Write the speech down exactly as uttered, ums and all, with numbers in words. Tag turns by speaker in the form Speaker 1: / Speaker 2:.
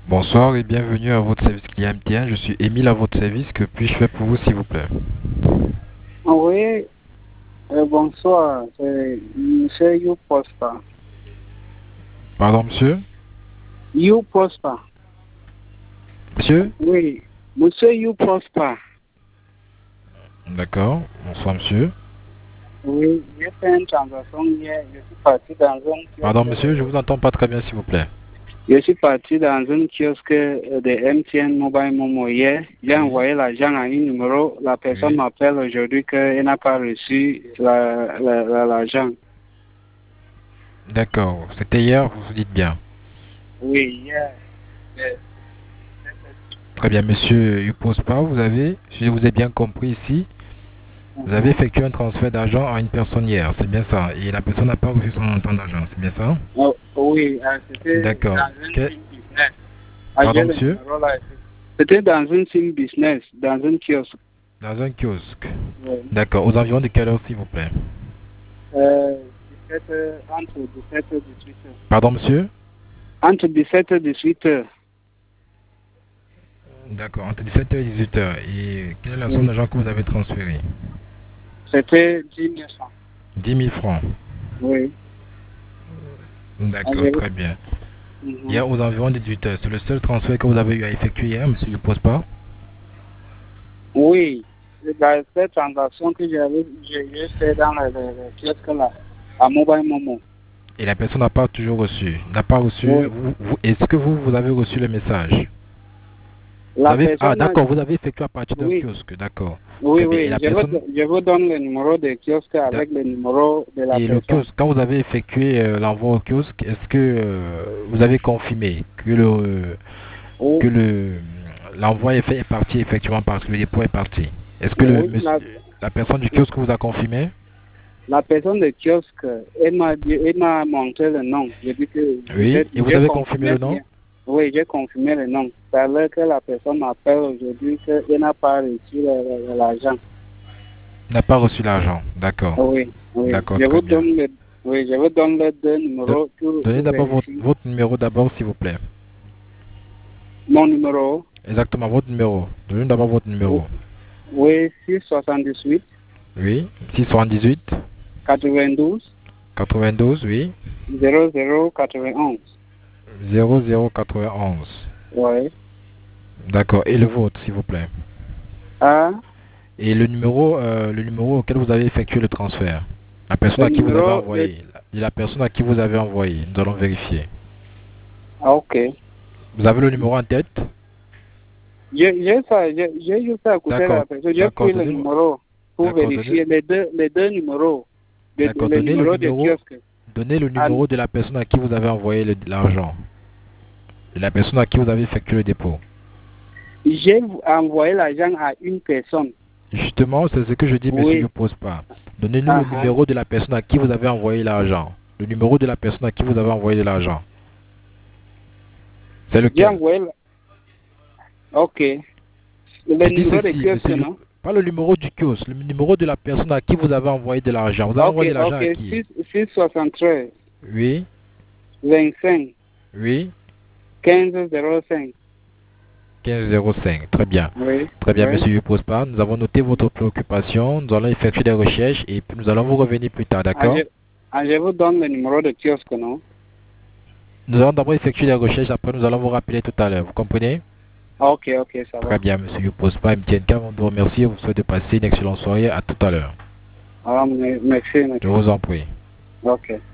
Speaker 1: Bonsoir et bienvenue à votre service client M T N. Je suis Émile à votre service. Que puis-je faire pour vous, s'il vous plaît?
Speaker 2: Oui, euh, bonsoir, c'est Monsieur You Prosper.
Speaker 1: Pardon, monsieur?
Speaker 2: You Prosper.
Speaker 1: Monsieur?
Speaker 2: Oui, Monsieur You Prosper.
Speaker 1: D'accord. Bonsoir, monsieur.
Speaker 2: Oui, j'ai fait une transaction hier. Je suis parti dans un
Speaker 1: Pardon,
Speaker 2: kiosque.
Speaker 1: monsieur, je vous entends pas très bien, s'il vous plaît.
Speaker 2: Je suis parti dans un kiosque de M T N Mobile Momo hier. J'ai
Speaker 1: Oui.
Speaker 2: envoyé l'argent à un numéro. La personne
Speaker 1: Oui.
Speaker 2: m'appelle aujourd'hui qu'elle n'a pas reçu la- la- la- l'argent.
Speaker 1: D'accord. C'était hier, vous vous dites bien.
Speaker 2: Oui, hier. Euh,
Speaker 1: Très bien, monsieur ne pose pas. Vous avez, si je vous ai bien compris ici, vous avez
Speaker 2: mhm.
Speaker 1: effectué un transfert d'argent à une personne hier. C'est bien ça. Et la personne n'a pas reçu son montant d'argent. C'est bien ça?
Speaker 2: Oh, oui, euh, c'était dans
Speaker 1: D'accord.
Speaker 2: un
Speaker 1: Que-
Speaker 2: sim business. Ah,
Speaker 1: Pardon,
Speaker 2: j'ai le
Speaker 1: monsieur?
Speaker 2: numéro là. C'était dans un sim business, dans un kiosque.
Speaker 1: Dans un kiosque.
Speaker 2: Oui.
Speaker 1: D'accord. Aux environs de quelle heure, s'il vous plaît?
Speaker 2: Euh, dix-sept heures, entre dix-sept et dix-huit heures.
Speaker 1: Pardon, monsieur?
Speaker 2: Entre dix-sept et dix-huit heures.
Speaker 1: D'accord, entre dix-sept heures et dix-huit heures. Et quelle est la somme
Speaker 2: Oui.
Speaker 1: d'argent que vous avez transférée?
Speaker 2: C'était dix mille francs.
Speaker 1: Dix mille francs.
Speaker 2: Oui. Ah,
Speaker 1: D'accord,
Speaker 2: je-
Speaker 1: très bien.
Speaker 2: Mhm.
Speaker 1: Hier aux environs de dix-huit heures, c'est le seul transfert que vous avez eu à effectuer hier, monsieur, je ne pose pas.
Speaker 2: Oui. Dans cette transaction que j'avais j'ai j'ai fait dans le, le, le kiosque là, à Mobile Momo.
Speaker 1: Et la personne n'a pas toujours reçu. N'a pas reçu.
Speaker 2: Oui.
Speaker 1: Vous, vous- Est-ce que vous, vous avez reçu le message? Vous
Speaker 2: La
Speaker 1: avez, ah,
Speaker 2: personne a...
Speaker 1: d'accord, vous avez effectué à partir d'un
Speaker 2: Oui.
Speaker 1: kiosque, d'accord.
Speaker 2: Oui,
Speaker 1: Très bien. Et
Speaker 2: oui.
Speaker 1: la
Speaker 2: Je vous,
Speaker 1: personne,
Speaker 2: je vous donne le numéro de kiosque
Speaker 1: d'a-
Speaker 2: avec le numéro de la
Speaker 1: et le
Speaker 2: personne.
Speaker 1: kiosque, quand vous avez effectué euh, l'envoi au kiosque, est-ce que euh, vous avez confirmé que le, euh,
Speaker 2: Oui.
Speaker 1: que le l'envoi est, fait, est parti effectivement parce que le dépôt est parti? Est-ce que le
Speaker 2: Oui,
Speaker 1: monsieur,
Speaker 2: la,
Speaker 1: la personne du kiosque vous a confirmé?
Speaker 2: la personne de kiosque, elle m'a dit, elle m'a montré le nom. J'ai dit que
Speaker 1: Oui,
Speaker 2: j'ai
Speaker 1: et vous
Speaker 2: j'ai
Speaker 1: avez confirmé
Speaker 2: confirmé
Speaker 1: le
Speaker 2: bien.
Speaker 1: nom?
Speaker 2: Oui, j'ai confirmé le nom. C'est alors que la personne m'appelle aujourd'hui qu'elle n'a pas reçu le- le- l'argent.
Speaker 1: Il n'a pas reçu l'argent. D'accord.
Speaker 2: Oui, oui.
Speaker 1: D'accord,
Speaker 2: Je
Speaker 1: très
Speaker 2: vous
Speaker 1: bien.
Speaker 2: donne le, oui, je vous donne les deux
Speaker 1: Do-
Speaker 2: numéros pour,
Speaker 1: Donnez
Speaker 2: pour
Speaker 1: d'abord votre,
Speaker 2: vérifier.
Speaker 1: votre numéro d'abord, s'il vous plaît.
Speaker 2: Mon numéro,
Speaker 1: Exactement, votre numéro. Donnez d'abord votre numéro.
Speaker 2: oui, six soixante-dix-huit,
Speaker 1: Oui, six cent dix-huit,
Speaker 2: quatre-vingt-douze,
Speaker 1: quatre-vingt-douze, oui,
Speaker 2: zéro zéro quatre-vingt-onze.
Speaker 1: zéro zéro quatre-vingt-onze.
Speaker 2: Oui.
Speaker 1: D'accord, et le vôtre, s'il vous plaît.
Speaker 2: Ah,
Speaker 1: Et le numéro, euh, le numéro auquel vous avez effectué le transfert. La personne
Speaker 2: le
Speaker 1: à qui vous avez
Speaker 2: numéro, le,
Speaker 1: envoyé. La, la personne à qui vous avez envoyé. Nous allons vérifier.
Speaker 2: ah, ok.
Speaker 1: Vous avez le numéro en tête?
Speaker 2: J'ai j'ai ça, j'ai j'ai juste à écouter
Speaker 1: D'accord,
Speaker 2: la personne. J'ai
Speaker 1: d'accord,
Speaker 2: pris le
Speaker 1: donnez-moi.
Speaker 2: numéro pour
Speaker 1: D'accord, donnez,
Speaker 2: vérifier les deux, les deux numéros. Le,
Speaker 1: d'accord,
Speaker 2: le
Speaker 1: donnez le
Speaker 2: numéro de
Speaker 1: numéro,
Speaker 2: kiosque.
Speaker 1: donnez le
Speaker 2: Ah,
Speaker 1: numéro de la personne à qui vous avez envoyé le- l'argent. De la personne à qui vous avez effectué le dépôt.
Speaker 2: j'ai envoyé l'argent à une personne.
Speaker 1: Justement, c'est ce que je dis, monsieur, je
Speaker 2: Oui.
Speaker 1: ne pose pas. Donnez-nous le
Speaker 2: Ah, ah.
Speaker 1: numéro de la personne à qui vous avez envoyé l'argent. Le numéro de la personne à qui vous avez envoyé de l'argent. C'est
Speaker 2: J'ai
Speaker 1: lequel?
Speaker 2: envoyé. la- Ok. Le
Speaker 1: Je dis
Speaker 2: numéro de
Speaker 1: ceci,
Speaker 2: kiosque,
Speaker 1: monsieur, je-
Speaker 2: non?
Speaker 1: pas le numéro du kiosque, le numéro de la personne à qui vous avez envoyé de l'argent. Vous avez
Speaker 2: Ok,
Speaker 1: envoyé de l'argent
Speaker 2: ok.
Speaker 1: à qui?
Speaker 2: six six soixante-treize,
Speaker 1: Oui,
Speaker 2: vingt-cinq,
Speaker 1: oui,
Speaker 2: quinze zéro cinq.
Speaker 1: quinze zéro cinq. Très bien.
Speaker 2: Oui,
Speaker 1: Très bien,
Speaker 2: oui.
Speaker 1: monsieur, je ne pose pas. Nous avons noté votre préoccupation. Nous allons effectuer des recherches et puis nous allons vous revenir plus tard,
Speaker 2: Ah,
Speaker 1: d'accord?
Speaker 2: je, ah, je vous donne le numéro de kiosque, non?
Speaker 1: Nous allons d'abord effectuer des recherches, après nous allons vous rappeler tout à l'heure. Vous comprenez?
Speaker 2: Ah, ok, ok, ça
Speaker 1: Très
Speaker 2: va.
Speaker 1: bien, monsieur, je ne pose pas. M T N K, on vous remercie et vous souhaite de passer une excellente soirée. À tout à l'heure.
Speaker 2: Ah, me- merci,
Speaker 1: Je
Speaker 2: merci.
Speaker 1: vous en prie.
Speaker 2: Ok.